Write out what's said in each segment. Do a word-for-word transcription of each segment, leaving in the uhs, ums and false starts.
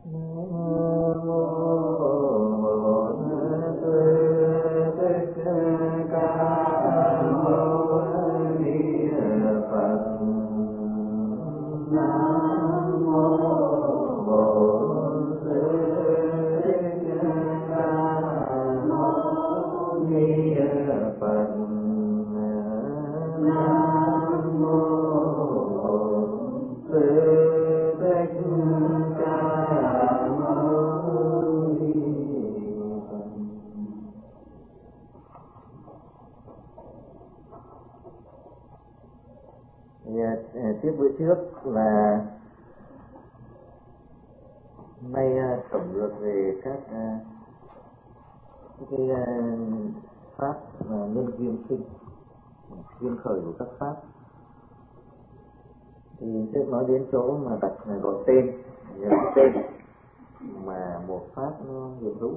Tiếp bữa trước là nay tổng lược về các cái pháp nhân duyên sinh, duyên khởi của các pháp. Thì sẽ nói đến chỗ mà đặt gọi tên, nhớ tên mà một pháp nó hiện hữu.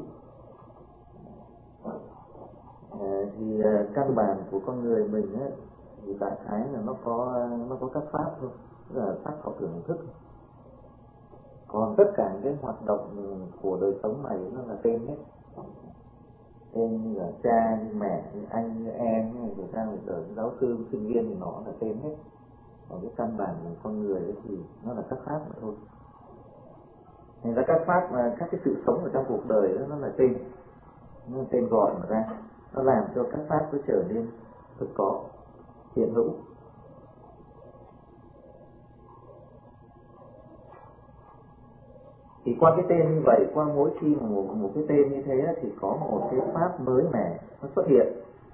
À, thì căn bản của con người mình ấy, thì đại khái là nó có nó có các pháp thôi, tức là pháp có tưởng thức. Còn tất cả cái hoạt động của đời sống này nó là tên hết, tên như là cha, như mẹ, như anh, như em, như người ta, người ở giáo sư, sinh viên thì nó là tên hết. Còn cái căn bản của con người ấy thì nó là các pháp mà thôi. Thành ra các pháp, các cái sự sống ở trong cuộc đời đó, nó là tên, nó là tên gọi mà ra, nó làm cho các pháp cứ trở nên thực có, hiện hữu. Thì qua cái tên như vậy, qua mỗi khi mà một, một cái tên như thế thì có một cái pháp mới mẻ nó xuất hiện.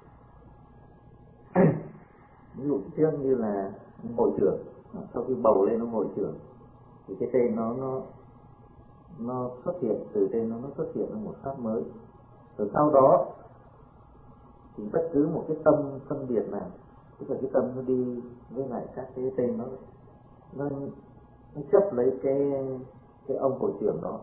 Ví dụ trước như là hội trưởng, sau khi bầu lên ông hội trưởng thì cái tên nó nó nó xuất hiện, từ tên nó nó xuất hiện là một pháp mới. Rồi sau đó thì bất cứ một cái tâm phân biệt nào, tức là cái tâm nó đi với lại các cái tên nó nó, nó chấp lấy cái cái ông hội trưởng đó,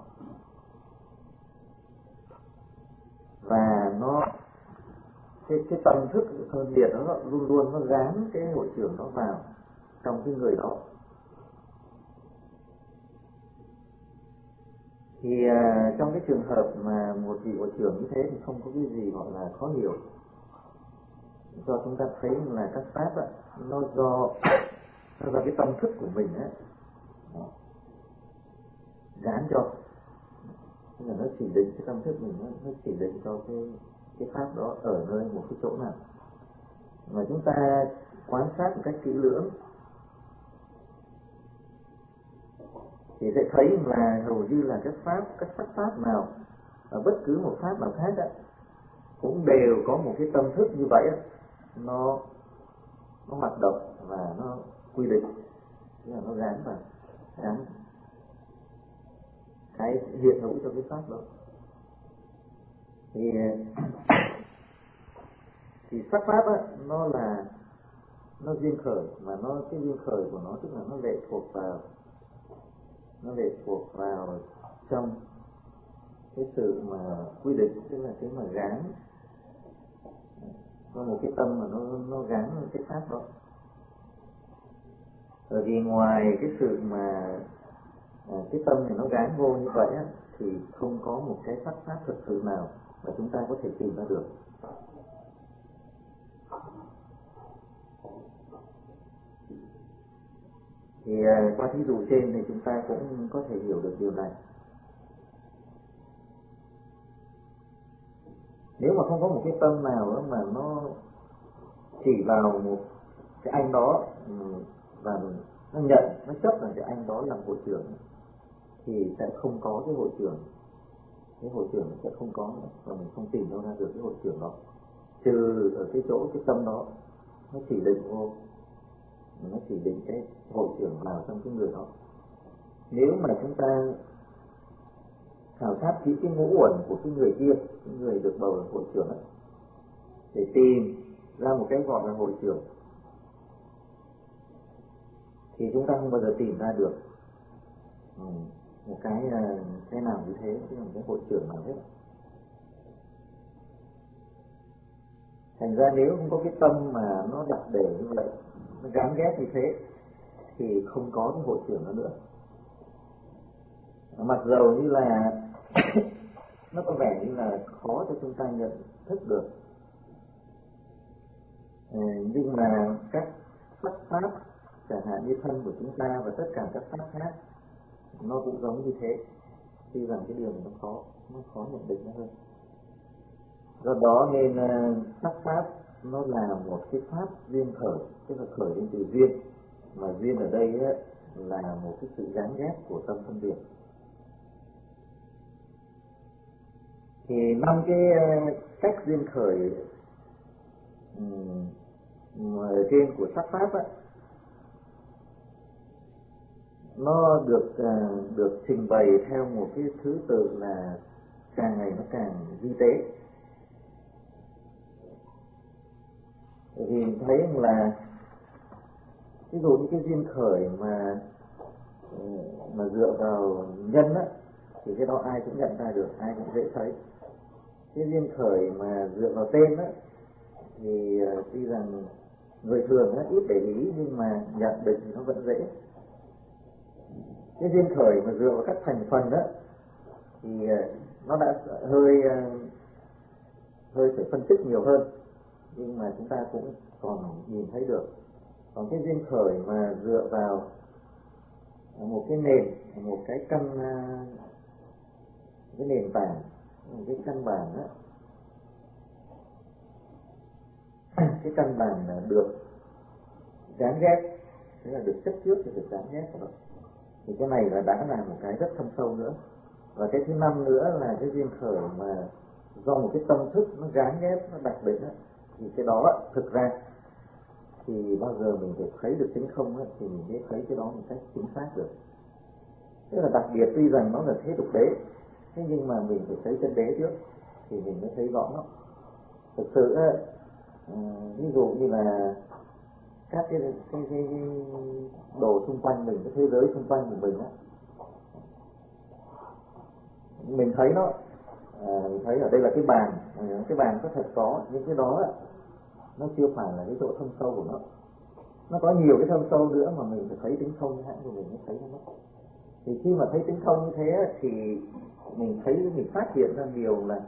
và nó cái cái tâm thức phân biệt nó luôn luôn nó gán cái hội trưởng đó vào trong cái người đó. Thì à, trong cái trường hợp mà một vị hội trưởng như thế thì không có cái gì gọi là khó hiểu, do chúng ta thấy là các pháp á, nó do nó do cái tâm thức của mình á gán cho, tức là nó chỉ định cái tâm thức mình, nó, nó chỉ định cho cái cái pháp đó ở nơi một cái chỗ nào. Mà chúng ta quan sát một cách kỹ lưỡng thì sẽ thấy là hầu như là các pháp, các sắc pháp nào, và bất cứ một pháp nào khác á, cũng đều có một cái tâm thức như vậy á, nó nó hoạt động và nó quy định, tức là nó gán vào, gán cái hiện hữu cho cái pháp đó. Thì thì sắc pháp á, nó là nó duyên khởi, mà nó cái duyên khởi của nó tức là nó lệ thuộc vào nó lệ thuộc vào trong cái sự mà quy định, tức là cái mà gán, có một cái tâm mà nó nó gán cái pháp đó. Bởi vì ngoài cái sự mà à, cái tâm này nó gán vô như vậy á, thì không có một cái sắc pháp thực sự nào mà chúng ta có thể tìm ra được. Thì à, qua thí dụ trên thì chúng ta cũng có thể hiểu được điều này. Nếu mà không có một cái tâm nào đó mà nó chỉ vào một cái anh đó và nó nhận, nó chấp là cái anh đó làm hội trưởng, thì sẽ không có cái hội trưởng, cái hội trưởng sẽ không có nữa, và mình không tìm đâu ra được cái hội trưởng đó, trừ ở cái chỗ cái tâm đó nó chỉ định vô, nó chỉ định cái hội trưởng vào trong cái người đó. Nếu mà chúng ta khảo sát kỹ cái ngũ uẩn của cái người kia, cái người được bầu là hội trưởng ấy, để tìm ra một cái gọi là hội trưởng, thì chúng ta không bao giờ tìm ra được ừ, một cái cái nào như thế, chứ là một cái hội trưởng nào hết. Thành ra nếu không có cái tâm mà nó đặt để như vậy, nó gắn ghép như thế, thì không có cái hội trưởng đó nữa. Mặc dầu như là nó có vẻ như là khó cho chúng ta nhận thức được, nhưng mà các sắc pháp chẳng hạn như thân của chúng ta và tất cả các pháp khác nó cũng giống như thế, tuy rằng cái điều này nó khó nó khó nhận định nó hơn. Do đó nên sắc pháp nó là một cái pháp duyên khởi, tức là khởi lên từ duyên, mà duyên ở đây ấy, là một cái sự gán ghép của tâm phân biệt. Thì năm cái cách duyên khởi ở trên của sắc pháp ấy, nó được được trình bày theo một cái thứ tự là càng ngày nó càng vi tế. Vì thấy là ví dụ như cái duyên khởi mà mà dựa vào nhân á, thì cái đó ai cũng nhận ra được, ai cũng dễ thấy. Cái duyên khởi mà dựa vào tên á, thì tuy rằng người thường á, ít để ý nhưng mà nhận định thì nó vẫn dễ. Cái duyên khởi mà dựa vào các thành phần đó thì nó đã hơi hơi phải phân tích nhiều hơn, nhưng mà chúng ta cũng còn nhìn thấy được. Còn cái duyên khởi mà dựa vào một cái nền, một cái căn, cái nền tảng, một cái căn bản đó, cái căn bản là được gán ghép, thế là được chấp trước thì được gán ghép rồi. Thì cái này là đã là một cái rất thâm sâu nữa. Và cái thứ năm nữa là cái duyên khởi mà do một cái tâm thức nó gán ghép, nó đặc định đó, thì cái đó thực ra thì bao giờ mình phải thấy được tính không ấy, thì mình mới thấy cái đó một cách chính xác được. Tức là đặc biệt tuy rằng nó là thế tục đế, thế nhưng mà mình phải thấy chân đế trước thì mình mới thấy rõ nó. Thực sự ấy, ví dụ như là các cái, cái, cái, cái đồ xung quanh mình, cái thế giới xung quanh của mình á, mình thấy nó, à, mình thấy ở đây là cái bàn, cái bàn có thật có, nhưng cái đó nó chưa phải là cái độ thâm sâu của nó. Nó có nhiều cái thâm sâu nữa mà mình phải thấy tính không như hãng của mình mới thấy nó. Thì khi mà thấy tính không như thế thì mình thấy, mình phát hiện ra điều là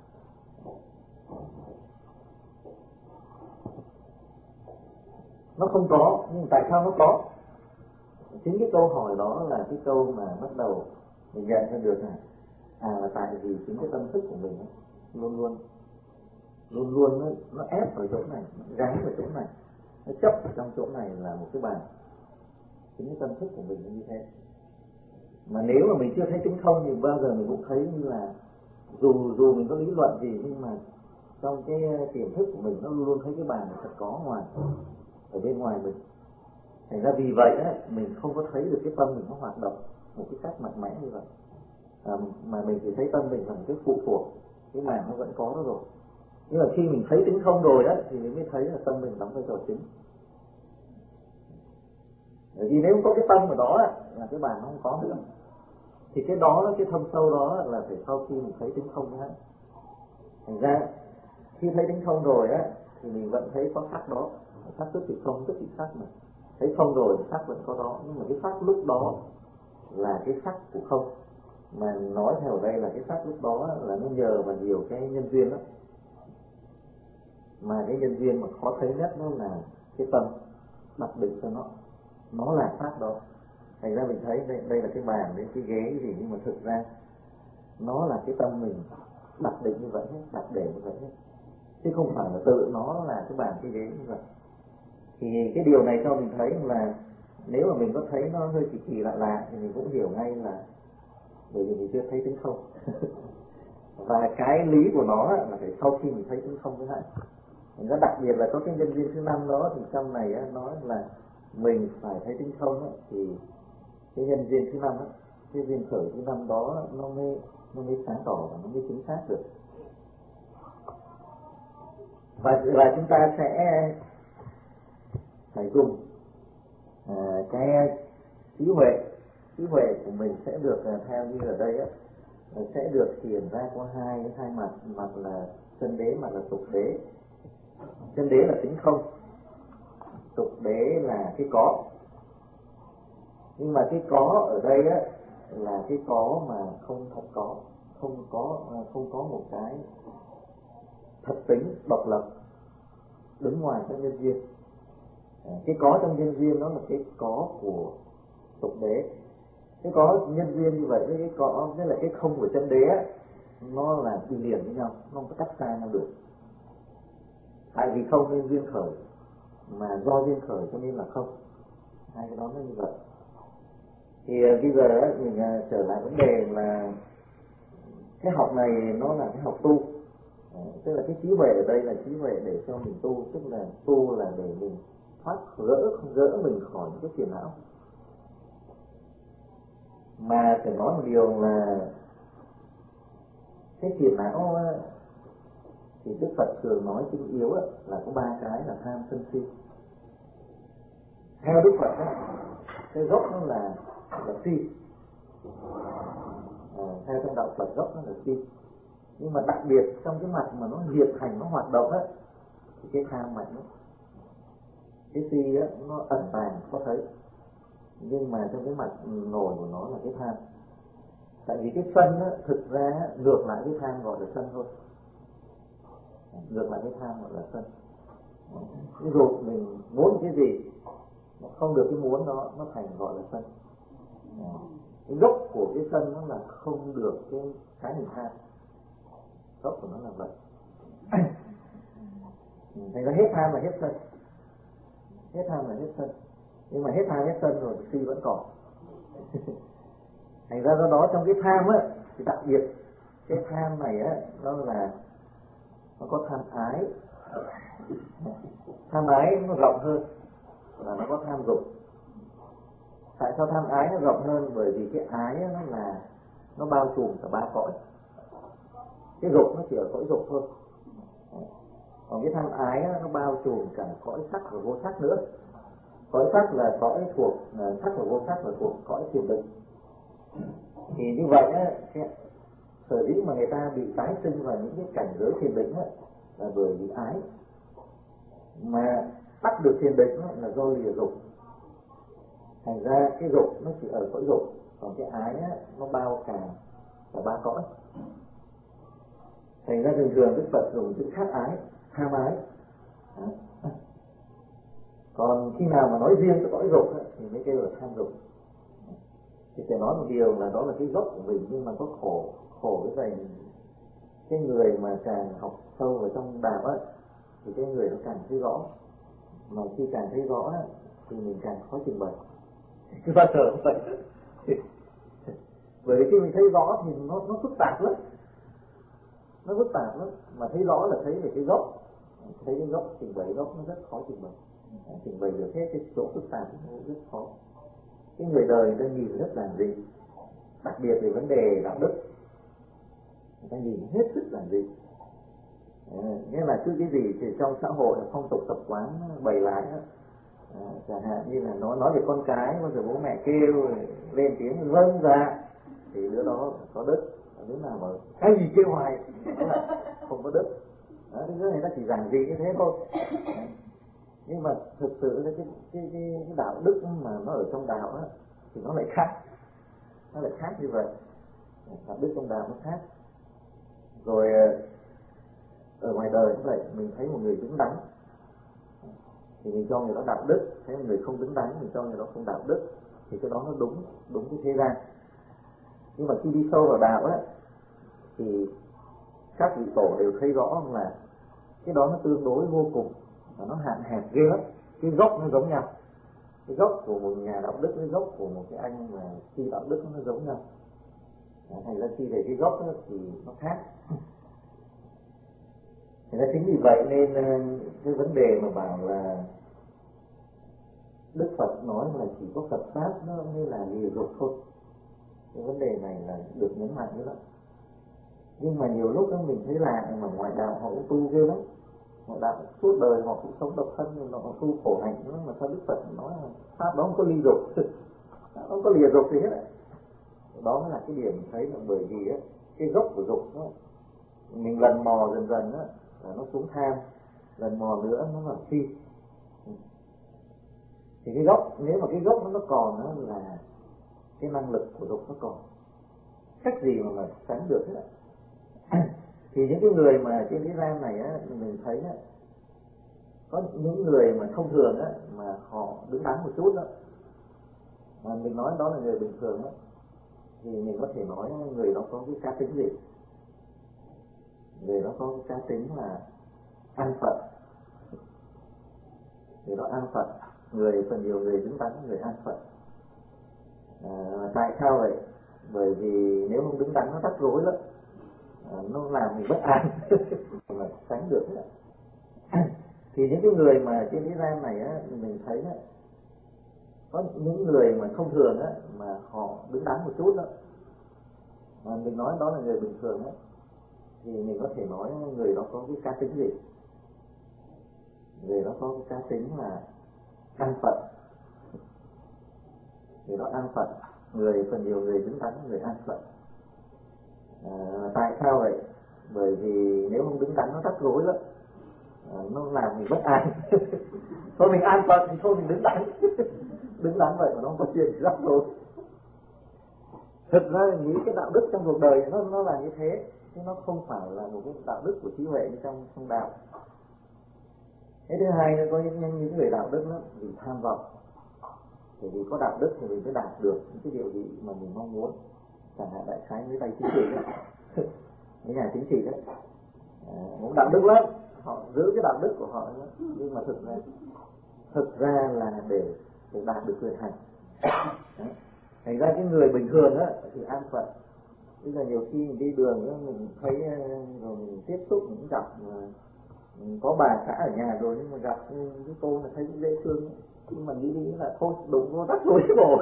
nó không có, nhưng tại sao nó có? Chính cái câu hỏi đó là cái câu mà bắt đầu mình nhận ra được là à là tại vì chính cái tâm thức của mình luôn luôn luôn luôn nó, nó ép ở chỗ này, nó gắn ở chỗ này, nó chấp ở trong chỗ này là một cái bàn. Chính cái tâm thức của mình như thế. Mà nếu mà mình chưa thấy tính không thì bao giờ mình cũng thấy như là dù dù mình có lý luận gì nhưng mà trong cái tiềm thức của mình nó luôn luôn thấy cái bàn thật có ngoài, ở bên ngoài mình. Thành ra vì vậy á, mình không có thấy được cái tâm mình nó hoạt động một cái cách mạnh mẽ như vậy, à, mà mình chỉ thấy tâm mình là một cái phụ thuộc, cái màn nó vẫn có đó rồi. Nhưng mà khi mình thấy tính không rồi á thì mình mới thấy là tâm mình đóng vai trò chính. Bởi vì nếu có cái tâm ở đó á, là cái bàn nó không có nữa. Thì cái đó, cái thâm sâu đó là phải sau khi mình thấy tính không á. Thành ra khi thấy tính không rồi á thì mình vẫn thấy có sắc đó, sắc tức thì không, tức thì sắc mà. Thấy không rồi sắc vẫn có đó, nhưng mà cái sắc lúc đó là cái sắc của không. Mà nói theo đây là cái sắc lúc đó là nó nhờ vào nhiều cái nhân duyên đó. Mà cái nhân duyên mà khó thấy nhất nó là cái tâm đặt định cho nó, nó là sắc đó. Thành ra mình thấy đây, đây là cái bàn, đây cái ghế cái gì, nhưng mà thực ra nó là cái tâm mình đặt định như vậy hết, đặt để như vậy hết, chứ không phải là tự nó là cái bàn cái ghế như vậy. Thì cái điều này cho mình thấy là nếu mà mình có thấy nó hơi kỳ kỳ lạ lạ thì mình cũng hiểu ngay là bởi vì mình chưa thấy tính không. Và cái lý của nó là phải sau khi mình thấy tính không với hại. Mình có đặc biệt là có cái nhân duyên thứ năm đó, thì trong này á, nói là mình phải thấy tính không á, thì cái nhân duyên thứ năm á, cái duyên khởi thứ năm đó nó mới nó mới sáng tỏ và nó mới chính xác được. Và và chúng ta sẽ phải dùng à, cái trí huệ, trí huệ của mình sẽ được à, theo như ở đây á, sẽ được hiện ra qua hai hai mặt, mặt là chân đế, mặt là tục đế. Chân đế là tính không, tục đế là cái có. Nhưng mà cái có ở đây á là cái có mà không thật có, không có không có một cái thật tính độc lập đứng ngoài các nhân duyên. Cái có trong nhân duyên nó là cái có của tục đế. Cái có nhân duyên như vậy với cái có với lại cái không của chân đế, nó là đi liền với nhau, nó không có tách xa nhau được. Tại vì không nên duyên khởi, mà do duyên khởi cho nên là không. Hai cái đó nó như vậy. Thì uh, bây giờ mình uh, trở lại vấn đề là cái học này nó là cái học tu. uh, Tức là cái trí huệ ở đây là trí huệ để cho mình tu. Tức là tu là để mình thoát gỡ, gỡ mình khỏi những cái phiền não. Mà phải nói một điều là cái phiền não uh, thì Đức Phật thường nói chính yếu uh, là có ba cái là tham sân si. Theo Đức Phật đó, cái gốc nó là là si. À, theo trong đạo Phật gốc nó là si. Nhưng mà đặc biệt trong cái mặt mà nó hiệp hành, nó hoạt động á, thì cái tham mạnh đó. Cái si á, nó ẩn tàng có thấy, nhưng mà trong cái mặt nổi của nó là cái tham. Tại vì cái sân á, thực ra ngược lại cái tham gọi là sân thôi. Ngược lại cái tham gọi là sân. Ví dụ mình muốn cái gì mà không được cái muốn đó, nó thành gọi là sân. Cái gốc của cái sân nó là không được cái cái mình tham. Gốc của nó là vậy. Thành ra hết tham là hết sân. Hết tham là hết sân. Nhưng mà hết tham hết sân rồi si vẫn còn. Thành ra do đó trong cái tham á, thì đặc biệt cái tham này á, nó là nó có tham ái. Tham ái nó rộng hơn là nó có tham dục. Tại sao tham ái nó rộng hơn? Bởi vì cái ái nó là nó bao trùm cả ba cõi. Cái dục nó chỉ ở cõi dục thôi. Còn cái tham ái nó bao trùm cả cõi sắc và vô sắc nữa. Cõi sắc là cõi thuộc sắc và vô sắc là thuộc cõi thiền định. Thì như vậy á, sở dĩ mà người ta bị tái sinh vào những cái cảnh giới thiền định á, là bởi vì ái. Mà bắt được thiền định á, là do lìa dục. Thành ra cái dục nó chỉ ở cõi dục, còn cái ái á, nó bao cả cả ba cõi. Thành ra thường thường Đức Phật dùng chữ khát ái, tham ái. Đó. Còn khi nào mà nói riêng cái cõi dục á, thì mới kêu là tham dục. Thì phải nói một điều là đó là cái gốc của mình, nhưng mà có khổ, khổ cái này cái người mà càng học sâu vào trong đạo á, thì cái người nó càng thấy rõ. Mà khi càng thấy rõ á, thì mình càng khó trình bày. Cứ bao giờ cũng vậy. Bởi vì khi mình thấy rõ thì nó nó phức tạp lắm, nó phức tạp lắm. Mà thấy rõ là thấy về cái gốc, thấy cái gốc trình bày gốc nó rất khó trình bày. Trình bày được hết cái chỗ phức tạp nó rất khó. Cái người đời người ta nhìn rất giản dị, đặc biệt về vấn đề đạo đức, người ta nhìn hết sức giản dị. À, nghĩa là cứ cái gì thì trong xã hội phong tục tập quán bày lại đó. À, chẳng hạn như là nó nói về con cái, bao giờ bố mẹ kêu lên tiếng vâng dạ thì đứa đó có đức, đứa nào mà cái gì kêu hoài nó là không có đức. Đó, đứa người ta chỉ giản dị như thế thôi. À, nhưng mà thực sự là cái, cái, cái, cái đạo đức mà nó ở trong đạo á, thì nó lại khác, nó lại khác như vậy. Đạo đức trong đạo nó khác. Rồi ở ngoài đời cũng vậy, mình thấy một người đứng đắn thì mình cho người đó đạo đức, thấy một người không đứng đắn mình cho người đó không đạo đức, thì cái đó nó đúng, đúng cái thế gian. Nhưng mà khi đi sâu vào đạo á, thì các vị tổ đều thấy rõ là cái đó nó tương đối vô cùng và nó hạn hẹp ghê lắm. Cái gốc nó giống nhau, cái gốc của một nhà đạo đức với gốc của một cái anh mà khi đạo đức nó giống nhau. Thành ra khi về cái gốc đó, thì nó khác. Thành ra chính vì vậy nên cái vấn đề mà bảo là Đức Phật nói là chỉ có Phật Pháp nó mới là lìa dục thôi, cái vấn đề này là được nhấn mạnh nữa. Nhưng mà nhiều lúc đó mình thấy lạ mà ngoại đạo họ cũng tu ghê lắm. Ngoại đạo suốt đời họ cũng sống độc thân, họ tu khổ hạnh lắm, mà sao Đức Phật nói là Pháp đó không có ly dục, không có lìa dục gì hết. Đó mới là cái điểm thấy là bởi vì á, cái gốc của dục đó, mình lần mò dần dần á, là nó xuống tham, lần mò nữa nó là si. Thì cái gốc, nếu mà cái gốc nó còn đó là cái năng lực của dục nó còn, cách gì mà mà sánh được hết. Thì những cái người mà trên thế gian này á, mình thấy á, có những người mà thông thường á, mà họ đứng đắn một chút đó, mà mình nói đó là người bình thường á, thì mình có thể nói người đó có cái cá tính gì, người đó có cái cá tính là an phận, người đó an phận, người phần nhiều người đứng đắn, người an phận. À, tại sao vậy? Bởi vì nếu không đứng đắn nó rắc rối lắm, à, nó làm mình bất an mà sánh được hết. Thì những cái người mà trên thế gian này á, mình thấy á, có những người mà thông thường á, mà họ đứng đắn một chút đó, mà mình nói đó là người bình thường á, thì mình có thể nói người đó có cái cá tính gì, người đó có cái cá tính là an phận, người đó an phận, người phần nhiều người đứng đắn, người an phận. À, tại sao vậy? Bởi vì nếu không đứng đắn nó rắc rối lắm, à, nó làm mình bất an. Thôi mình an phận thì thôi mình đứng đắn. Đứng đắn vậy mà nó không có chuyện rắc rối. Thực ra nghĩ cái đạo đức trong cuộc đời nó nó là như thế, chứ nó không phải là một cái đạo đức của trí huệ như trong trong đạo. Cái thứ hai nữa, có những những người đạo đức đó vì tham vọng, bởi vì có đạo đức thì mình mới đạt được những cái điều gì mà mình mong muốn. Chẳng hạn đại khái mấy tay chính trị đó, mấy nhà chính trị đấy, à, muốn đạo đức lắm, họ giữ cái đạo đức của họ đó. Nhưng mà thực ra thực ra là để để đạt được quyền hành. Đấy. Thành ra cái người bình thường á thì an phận. Bây giờ nhiều khi mình đi đường đó, mình thấy rồi mình tiếp xúc, mình gặp mình có bà xã ở nhà rồi, nhưng mà gặp cái cô là thấy cũng dễ thương, nhưng mà nghĩ đi là thôi đúng vô rắc rối rồi.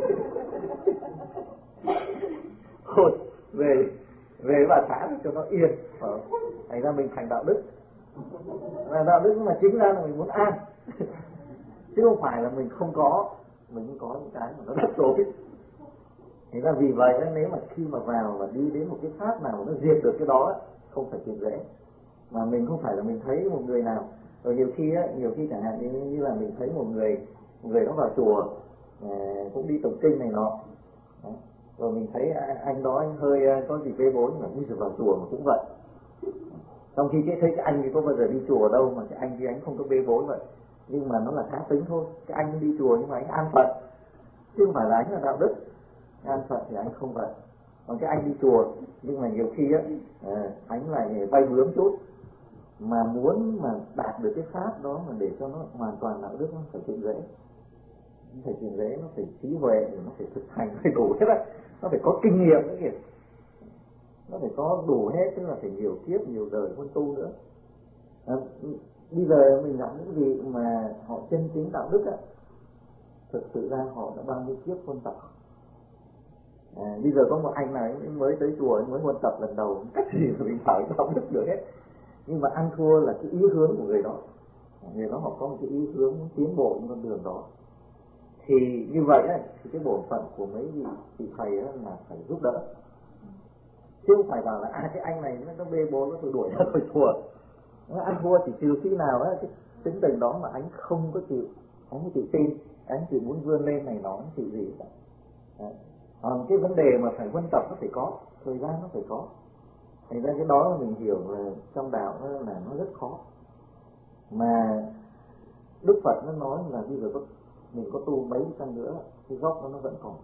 Thôi về về bà xã cho nó yên. Ờ, thành ra mình thành đạo đức. Là đạo đức mà chính ra là mình muốn an, chứ không phải là mình không có, mình không có những cái mà nó rắc rối. Thế ra vì vậy nếu mà khi mà vào và đi đến một cái pháp nào nó diệt được cái đó, không phải chuyện dễ. Mà mình không phải là mình thấy một người nào, rồi nhiều khi á, nhiều khi chẳng hạn như, như là mình thấy một người một người nó vào chùa, à, cũng đi tụng kinh này nọ, đó. Rồi mình thấy anh đó anh hơi có gì bê bối, mà bây giờ vào chùa mà cũng vậy. Trong khi cái thấy cái anh thì có bao giờ đi chùa đâu, mà cái anh thì anh không có bê bối vậy. Nhưng mà nó là cá tính thôi. Cái anh đi chùa nhưng mà anh an phận, chứ không phải là anh là đạo đức. An phận thì anh không vậy. Còn cái anh đi chùa nhưng mà nhiều khi á, à, anh lại bay bướm chút, mà muốn mà đạt được cái pháp đó mà để cho nó hoàn toàn đạo đức, nó phải chuyện dễ. Nó phải chuyện dễ, nó phải trí huệ, nó phải thực hành, phải đủ hết á, nó phải có kinh nghiệm nữa kìa, nó phải có đủ hết, tức là phải nhiều kiếp nhiều đời huân tu nữa. À, bây giờ mình gặp những vị mà họ chân chính đạo đức á, thực sự ra họ đã bao nhiêu kiếp huân tập. À, bây giờ có một anh này mới tới chùa, mới huân tập lần đầu, cách gì mà mình phải đạo đức được hết. Nhưng mà ăn thua là cái ý hướng của người đó, người đó họ có một cái ý hướng tiến bộ trên con đường đó. Thì như vậy ấy, thì cái bổn phận của mấy vị vị thầy ấy là phải giúp đỡ, chứ không phải bảo là à cái anh này nó bê bối, nó tôi đuổi ra khỏi chùa. Nó ăn thua chỉ trừ khi nào ấy, cái tính tình đó mà anh không có chịu, không có chịu tin, anh chỉ muốn vươn lên này nó chịu gì cả. Còn cái vấn đề mà phải huân tập nó phải có, thời gian nó phải có. Thành ra cái đó mình hiểu là trong đạo là nó rất khó. Mà Đức Phật nó nói là bây giờ có, mình có tu mấy trăm nữa, cái gốc nó, nó vẫn còn.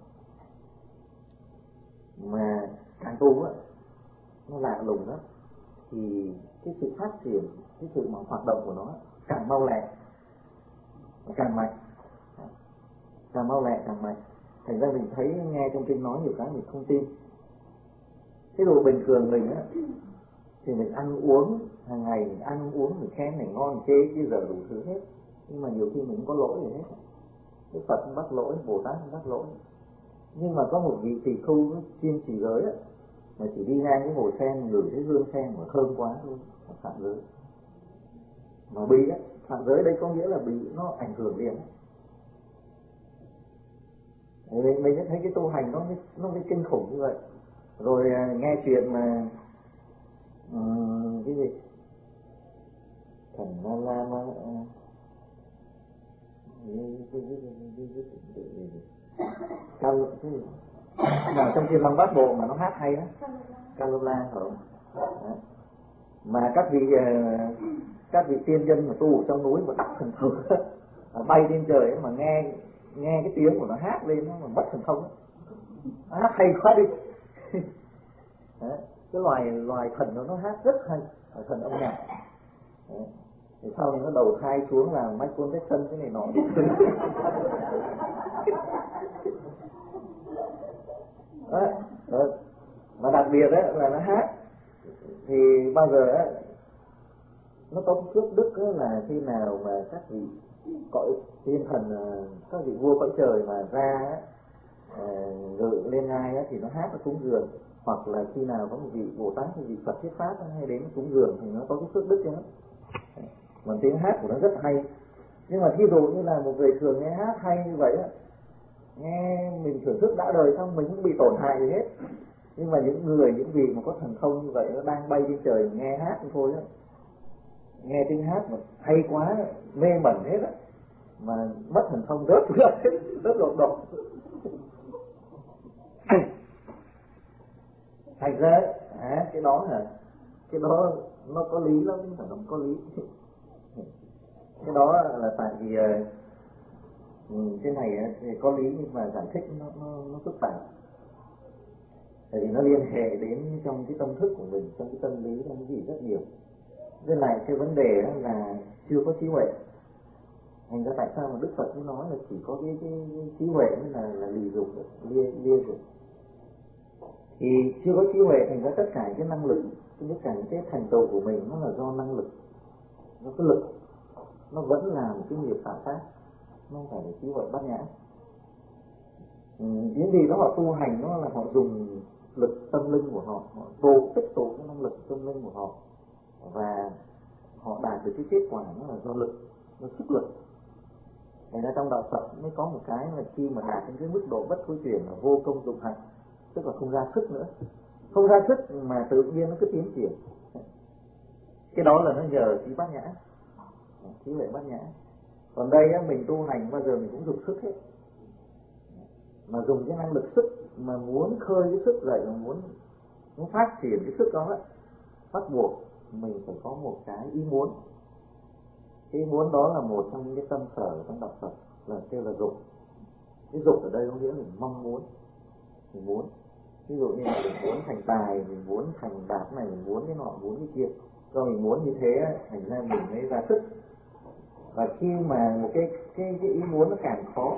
Mà càng tu á, nó lạ lùng đó, thì cái sự phát triển, cái sự mà hoạt động của nó càng mau lẹ, càng mạnh, càng mau lẹ càng mạnh. Thành ra mình thấy nghe trong kinh nói nhiều cái mình không tin. Cái đồ bình thường mình á, thì mình ăn uống hàng ngày, mình ăn uống mình khen này ngon chê chứ giờ đủ thứ hết, nhưng mà nhiều khi mình không có lỗi gì hết. Đức Phật không bắt lỗi, Bồ Tát không bắt lỗi. Nhưng mà có một vị tỳ khu chuyên trì giới á, mà chỉ đi ngang cái hồ sen ngửi thấy hương sen mà thơm quá thôi, nó phạm giới. Mà bị á, phạm giới đây có nghĩa là bị nó ảnh hưởng liền á. Mình, mình thấy cái tu hành nó mới, nó mới kinh khủng như vậy. Rồi nghe chuyện mà um, cái gì thần La La Ma Cal nào trong Thiên Long Bát Bộ mà nó hát hay đó, Calula không? Mà các vị các vị tiên nhân mà tu ở trong núi mà đắc thần thông bay lên trời ấy, mà nghe nghe cái tiếng của nó hát lên nó mà mất thần thông, hát hay quá đi. Đấy, cái loài loài thần nó nó hát rất hay, loài thần âm nhạc. Đấy. Thì sau này nó đầu thai xuống là Michael Jackson cái này nọ. Đấy, đấy. Mà đặc biệt đấy là nó hát thì bao giờ ấy, nó có phước đức là khi nào mà các vị cõi thiên thần, các vị vua cõi trời mà ra ngự lên ngai ấy, thì nó hát nó cúng dường, hoặc là khi nào có một vị Bồ Tát hay vị Phật thuyết pháp hay đến cúng dường thì nó có cái phước đức cho nó. Mà tiếng hát của nó rất hay. Nhưng mà thí dụ như là một người thường nghe hát hay như vậy á, nghe mình thưởng thức đã đời xong mình không bị tổn hại gì hết. Nhưng mà những người, những vị mà có thần thông như vậy nó đang bay trên trời nghe hát thôi á, nghe tiếng hát mà hay quá, mê mẩn hết á, mà mất thần thông rớt rớt rớt lột đột. Thành ra à, cái đó hả, cái đó nó có lý lắm, nhưng mà nó không có lý. Cái đó là tại vì uh, cái này thì có lý nhưng mà giải thích nó nó, nó phức tạp. Tại vì nó liên hệ đến trong cái tâm thức của mình, trong cái tâm lý, trong cái gì rất nhiều. Với lại cái vấn đề là chưa có trí huệ. Thành ra tại sao mà Đức Phật mới nói là chỉ có cái, cái, cái trí huệ mới là, là lì dục, lia, lia dục. Thì chưa có trí huệ, thành ra tất cả cái năng lực, tất cả cái thành tựu của mình nó là do năng lực. Nó có lực, nó vẫn là một cái nghiệp tạo tác, nó không phải là trí huệ bát nhã. Ừ, những gì đó họ tu hành nó là họ dùng lực tâm linh của họ, họ tụ tích tụ cái năng lực tâm linh của họ và họ đạt được cái kết quả nó là do lực, nó sức lực. Thành ra trong đạo Phật mới có một cái là khi mà đạt đến cái mức độ bất thối chuyển là vô công dụng hạnh, tức là không ra sức nữa, không ra sức mà tự nhiên nó cứ tiến triển. Cái đó là nó nhờ trí bát nhã, trí huệ bát nhã. Còn đây á, mình tu hành bao giờ mình cũng dùng sức hết, mà dùng cái năng lực sức mà muốn khơi cái sức dậy, mà muốn muốn phát triển cái sức đó, bắt buộc mình phải có một cái ý muốn. Cái ý muốn đó là một trong những cái tâm sở trong đạo Phật là kêu là dục. Cái dục ở đây có nghĩa là mong muốn, mình muốn. Ví dụ như là mình muốn thành tài, mình muốn thành đạt này, mình muốn cái nọ, muốn cái kia. Do mình muốn như thế, thành ra mình mới ra sức. Và khi mà một cái cái cái ý muốn nó càng khó,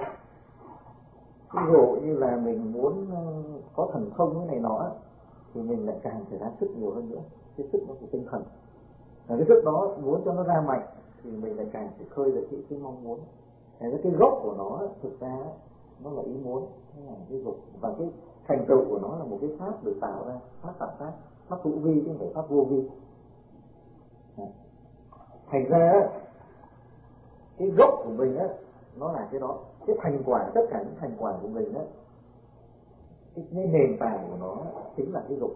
ví dụ như là mình muốn có thần thông cái này nọ, thì mình lại càng phải ra sức nhiều hơn nữa. Cái sức nó của tinh thần. Và cái sức đó muốn cho nó ra mạnh thì mình lại càng phải khơi được cái, cái mong muốn. Thế cái gốc của nó thực ra nó là ý muốn, nó là cái dục, và cái thành tựu của nó là một cái pháp được tạo ra, pháp tạo tác, pháp hữu vi chứ không phải pháp vô vi. Thành ra cái gốc của mình á, nó là cái đó. Cái thành quả, tất cả những thành quả của mình á, cái, cái nền tảng của nó chính là cái dục.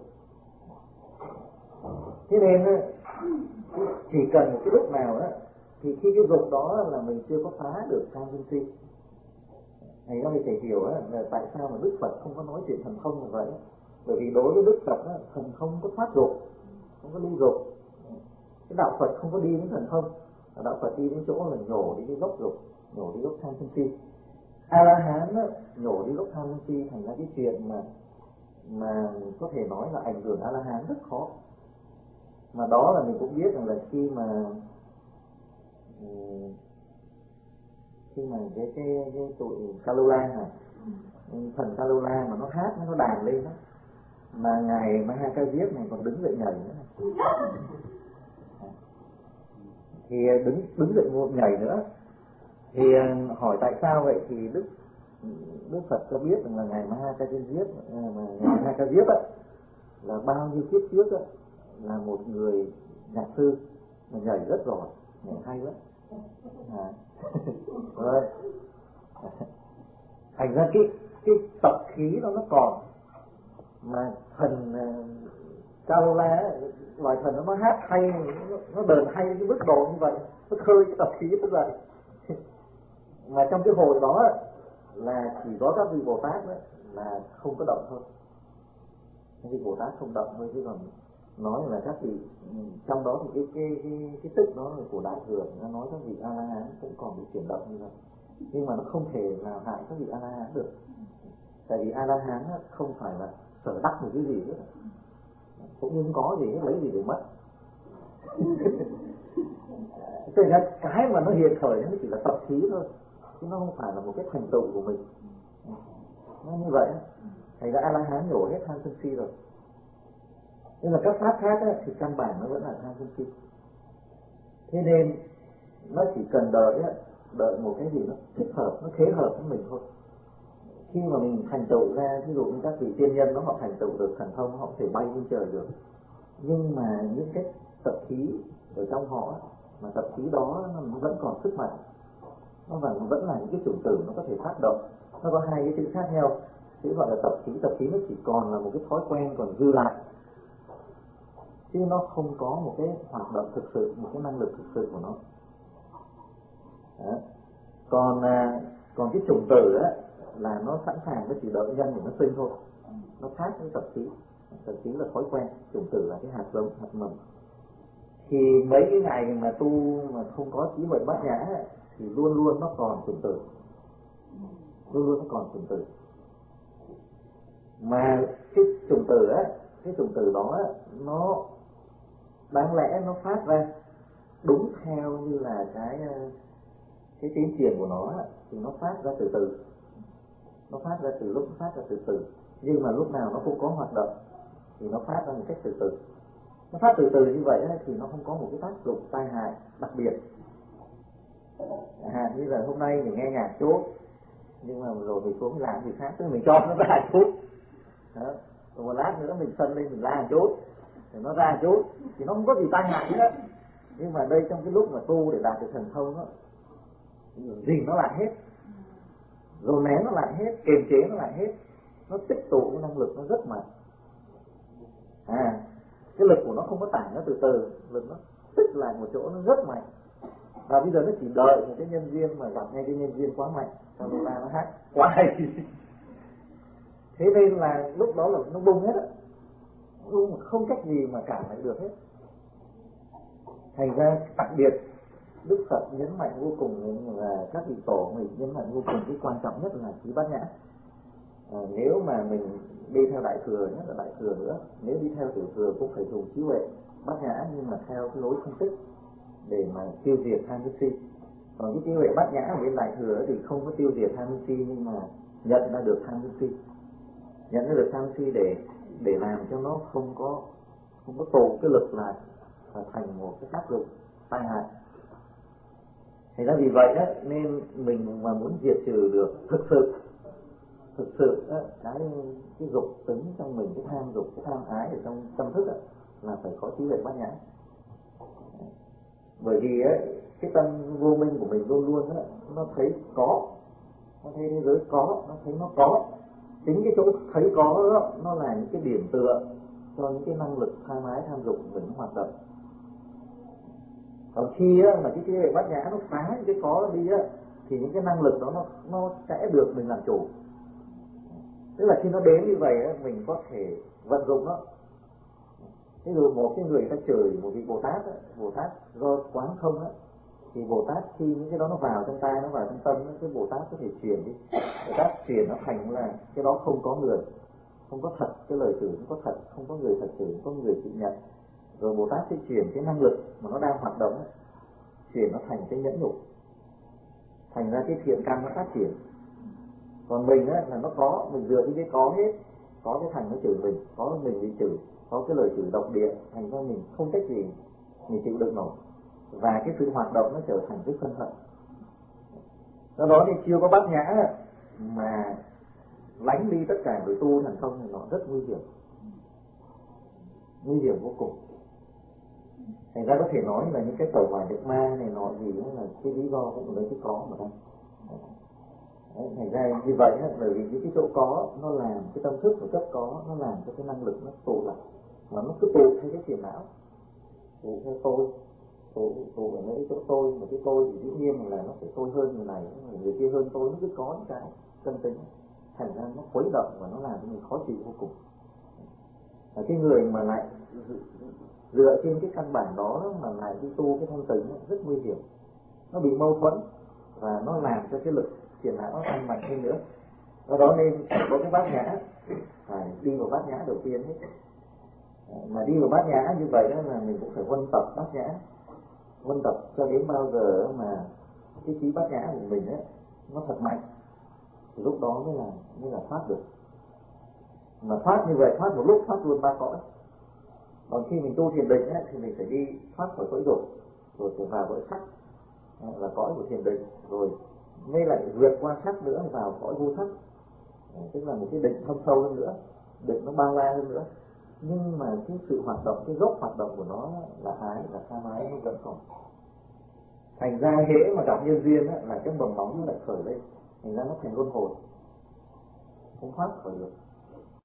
Thế nên á, chỉ cần một cái lúc nào á, thì khi cái dục đó là mình chưa có phá được tham sân si. Này nó mình phải hiểu á, là tại sao mà Đức Phật không có nói chuyện thần thông như vậy. Bởi vì đối với Đức Phật á, thần thông có thoát dục, không có ly dục. Cái đạo Phật không có đi đến thần thông, đạo Phật đi đến chỗ là nhổ đi cái gốc dục, nhổ đi gốc tham sân si. A La Hán á, nhổ đi gốc tham sân si, thành ra cái chuyện mà mà có thể nói là ảnh hưởng A La Hán rất khó. Mà đó là mình cũng biết rằng là khi mà khi mà cái cái cái tụi Calula hả, thần Calula mà nó hát nó đàn lên đó, mà ngài Mahakajip này còn đứng dậy nhảy nữa, thì đứng đứng dậy nhảy nữa, thì hỏi tại sao vậy, thì Đức Đức Phật cho biết rằng là ngài Mahakajip mà ngài Mahakajip á là bao nhiêu kiếp trước á là một người nhạc sư mà nhảy rất giỏi, nhảy hay lắm. À. Rồi. Thành ra cái cái tập khí đó nó còn, mà thần Calula, loài thần nó, nó hát hay, nó, nó đờn hay cái mức độ như vậy, nó khơi cái tập khí nó dậy. Mà trong cái hồi đó là chỉ có các vị Bồ Tát đó là không có động thôi, các vị Bồ Tát không động thôi, chứ còn nói là các vị trong đó thì cái cái cái, cái tức đó là của Đại Thừa, nó nói các vị A La Hán cũng còn bị chuyển động như vậy, nhưng mà nó không thể nào hại các vị A La Hán được, tại vì A La Hán không phải là sở đắc một cái gì hết, cũng như không có gì hết, lấy gì để mất. Thế nên cái mà nó hiện khởi nó chỉ là tập khí thôi, chứ nó không phải là một cái thành tựu của mình. Nó như vậy, thành ra A La Hán nhổ hết tham sân si rồi. Nhưng mà các pháp khác ấy, thì căn bản nó vẫn là tham sân si. Thế nên nó chỉ cần đợi ấy, đợi một cái gì nó thích hợp, nó khế hợp với mình thôi. Khi mà mình thành tựu ra, ví dụ như các vị tiên nhân nó họ thành tựu được thần thông, họ có thể bay lên trời được. Nhưng mà những cái tập khí ở trong họ, mà tập khí đó nó vẫn còn sức mạnh, nó vẫn vẫn là những cái chủng tử nó có thể phát động. Nó có hai cái chữ khác nhau, chữ gọi là tập khí, tập khí nó chỉ còn là một cái thói quen còn dư lại, chứ nó không có một cái hoạt động thực sự, một cái năng lực thực sự của nó. Đó. Còn à, còn cái chủng tử á là nó sẵn sàng, nó chỉ đợi nhân để nó sinh thôi, nó khác với tập khí. Tập khí là thói quen, chủng tử là cái hạt giống, hạt mầm. Thì mấy cái ngày mà tu mà không có trí huệ bát nhã ấy, thì luôn luôn nó còn chủng tử, luôn luôn nó còn chủng tử. Mà cái chủng tử á, cái chủng tử đó á, nó đáng lẽ nó phát ra đúng theo như là cái cái tiến triển của nó á, thì nó phát ra từ từ, nó phát ra từ lúc nó phát ra từ từ, nhưng mà lúc nào nó cũng có hoạt động thì nó phát ra một cách từ từ. Nó phát từ từ như vậy ấy, thì nó không có một cái tác dụng tai hại đặc biệt. À, như là hôm nay mình nghe nhạc chút, nhưng mà rồi mình xuống làm gì khác, tức là mình cho nó ra chút. Đó. Rồi một lát nữa mình sân lên mình la chút, thì nó ra chút, thì nó không có gì tai hại hết. Nhưng mà đây trong cái lúc mà tu để đạt được thần thông đó, dìm nó lại hết, rồi nén nó lại hết, kiềm chế nó lại hết, nó tích tụ cái năng lực nó rất mạnh. À, cái lực của nó không có tản, nó từ từ, lực nó tích lại một chỗ nó rất mạnh. Và bây giờ nó chỉ đợi một cái nhân duyên mà gặp ngay cái nhân duyên quá mạnh, sau đó là nó hát quá hay. Thế nên là lúc đó là nó bung hết á, bung không cách gì mà cản lại được hết. Thành ra đặc biệt Đức Phật nhấn mạnh vô cùng là các vị tổ mình nhấn mạnh vô cùng cái quan trọng nhất là trí bát nhã. À, nếu mà mình đi theo Đại Thừa, nhất là Đại Thừa nữa, nếu đi theo Tiểu Thừa cũng phải dùng trí huệ bát nhã, nhưng mà theo cái lối phân tích để mà tiêu diệt tham sân si. Còn cái trí huệ bát nhã ở bên Đại Thừa thì không có tiêu diệt tham sân si, nhưng mà nhận ra được tham sân si, nhận ra được tham sân si để để làm cho nó không có không có tụ cái lực lại và thành một cái tác dụng tai hại. Thành ra vì vậy đó, nên mình mà muốn diệt trừ được thực sự thực sự đó, cái cái dục tính trong mình, cái tham dục, cái tham ái ở trong tâm thức đó, là phải có trí huệ bát nhã. Bởi vì ấy, cái tâm vô minh của mình luôn luôn đó, nó thấy có, nó thấy thế giới có, nó thấy nó có. Chính cái chỗ thấy có đó, nó là những cái điểm tựa cho những cái năng lực tham ái, tham dục của mình hoạt động. Còn khi á, mà cái trí huệ bát nhã nó phá những cái có đi á, thì những cái năng lực đó nó, nó sẽ được mình làm chủ. Tức là khi nó đến như vậy á, mình có thể vận dụng nó. Ví dụ một cái người ta chửi một vị Bồ Tát á, Bồ Tát do quán không á, thì Bồ Tát khi những cái đó nó vào trong tai, nó vào trong tâm á, cái Bồ Tát có thể truyền đi, Bồ Tát truyền nó thành là cái đó không có người, không có thật, cái lời chửi không có thật, không có người thật sự, không có người chịu nhận. Rồi Bồ Tát sẽ truyền cái năng lực mà nó đang hoạt động á, chuyển nó thành cái nhẫn nhục, thành ra cái thiện căn nó phát triển. Còn mình á là nó có, mình dựa với cái có hết, có cái thành nó chửi mình, có mình bị chửi, có cái lời chửi độc địa, thành ra mình không cách gì mình chịu đựng nổi, và cái sự hoạt động nó trở thành cái sân hận. Do đó thì chưa có bát nhã mà lánh đi tất cả người tu thành công thì nó rất nguy hiểm, nguy hiểm vô cùng. Thành ra có thể nói là những cái tẩu hỏa nhập ma này nọ gì đó là cái lý do cũng lấy cái có mà thôi. Thành ra như vậy á, bởi vì những cái chỗ có nó làm cái tâm thức của chất có, nó làm cho cái năng lực nó tụ lại, mà nó cứ tụ theo cái phiền não, tụ theo tôi, tụ tụ ở nơi chỗ tôi, mà cái tôi thì dĩ nhiên là nó phải tôi hơn người này, người kia hơn tôi, nó cứ có những cái tâm tính, thành ra nó khuấy động và nó làm cho mình khó chịu vô cùng. Và cái người mà lại dựa trên cái căn bản đó mà lại đi tu cái thanh tịnh rất nguy hiểm, nó bị mâu thuẫn và nó làm cho cái lực triển não nó tăng mạnh hơn nữa. Do đó nên có cái bát nhã, phải đi vào bát nhã đầu tiên hết. Mà đi vào bát nhã như vậy đó là mình cũng phải huân tập bát nhã, huân tập cho đến bao giờ mà cái trí bát nhã của mình ấy nó thật mạnh, thì lúc đó mới là mới là thoát được. Mà thoát như vậy, thoát một lúc thoát luôn ba cõi. Còn khi mình tu thiền định ấy, thì mình phải đi thoát khỏi cõi dục, rồi phải vào cõi sắc là cõi của thiền định, rồi mới lại vượt qua sắc nữa vào cõi vô sắc, tức là một cái định thâm sâu hơn nữa, định nó bao la hơn nữa. Nhưng mà cái sự hoạt động, cái gốc hoạt động của nó là ái, là tham ái nó vẫn còn. Thành ra hễ mà gặp nhân duyên á, là cái mầm móng nó lại khởi lên, thành ra nó thành luân hồi, không thoát khỏi được.